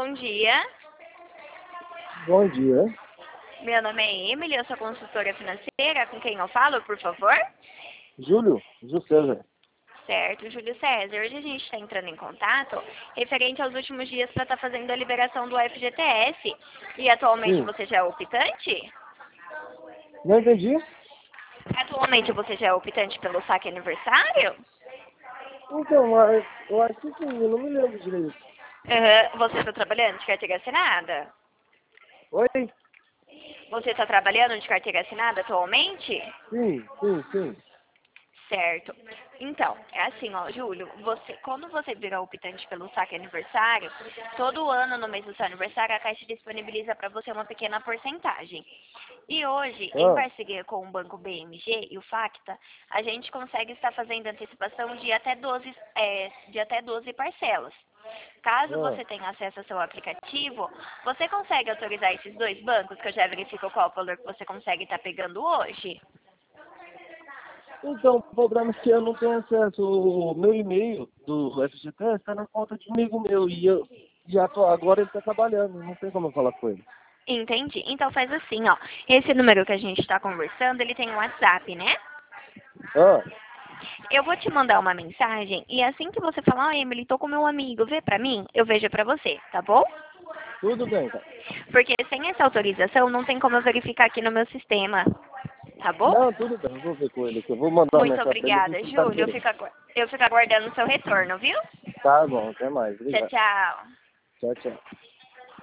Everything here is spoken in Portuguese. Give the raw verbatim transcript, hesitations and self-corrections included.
Bom dia. Bom dia. Meu nome é Emily, eu sou consultora financeira. Com quem eu falo, por favor? Júlio? Júlio César. Certo, Júlio César. Hoje a gente está entrando em contato referente aos últimos dias para estar fazendo a liberação do F G T S. E atualmente Sim. você já é optante? Não entendi? Atualmente você já é optante pelo saque aniversário? Então, mas eu acho que sim, eu não me lembro direito. Aham. Você está trabalhando de carteira assinada? Oi? Você está trabalhando de carteira assinada atualmente? Sim, sim, sim. Certo. Então, é assim, ó, Júlio, você, quando você virar optante pelo saque aniversário, todo ano no mês do seu aniversário a Caixa disponibiliza para você uma pequena porcentagem. E hoje, em Ah, parceria com o Banco B M G e o Facta, a gente consegue estar fazendo antecipação de até doze, é, de até doze parcelas. Caso ah. você tenha acesso ao seu aplicativo, você consegue autorizar esses dois bancos, que eu já verifico qual o valor que você consegue estar pegando hoje? Então, o problema é que eu não tenho acesso. O meu e-mail do F G T S está na conta de um amigo meu e, eu, e atu- agora ele está trabalhando, não tem como eu falar com ele. Entendi. Então faz assim, ó. Esse número que a gente está conversando, ele tem um WhatsApp, né? Ah, Eu vou te mandar uma mensagem e assim que você falar, ó, Emily, tô com meu amigo, vê pra mim, eu vejo pra você, tá bom? tudo bem, cara. Porque sem essa autorização não tem como eu verificar aqui no meu sistema, tá bom? Não, tudo bem, eu vou ver com ele aqui. Eu vou mandar uma Muito mensagem para ele ver obrigada, se ele tá Júlio. Eu querendo. fico, agu- eu fico aguardando o seu retorno, viu? Tá bom, até mais. Tchau, Obrigado. tchau. Tchau, tchau.